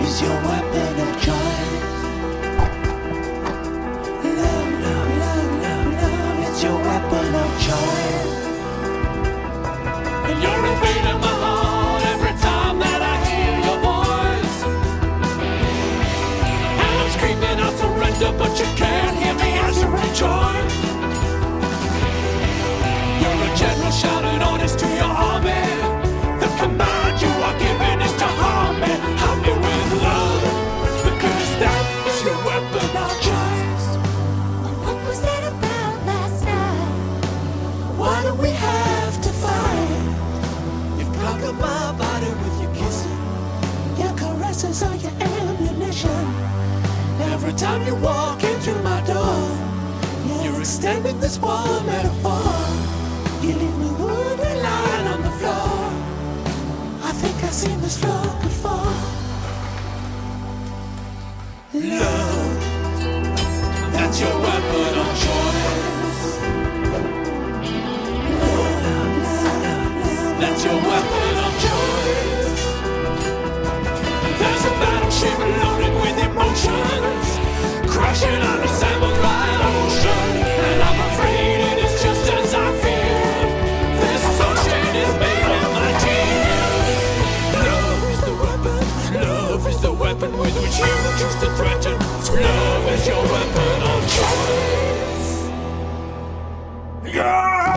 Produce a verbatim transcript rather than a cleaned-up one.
is your weapon of choice. Love, love, love, love, love, it's your weapon of choice. And you're invading my heart every time that I hear your voice. And I'm screaming I surrender, but you can't hear me as you rejoice. You're a general shouting orders to your army. The command you are giving is to harm me. Harm me with love, because that is your weapon of choice. What was that about last night? Why do we have to fight? You conquer my body with your kissing. Your caresses are your ammunition. Every time you walk in through my door, you're extending this war metaphor. You leave me wounded lying on the floor. I think I've seen this floor before. Love.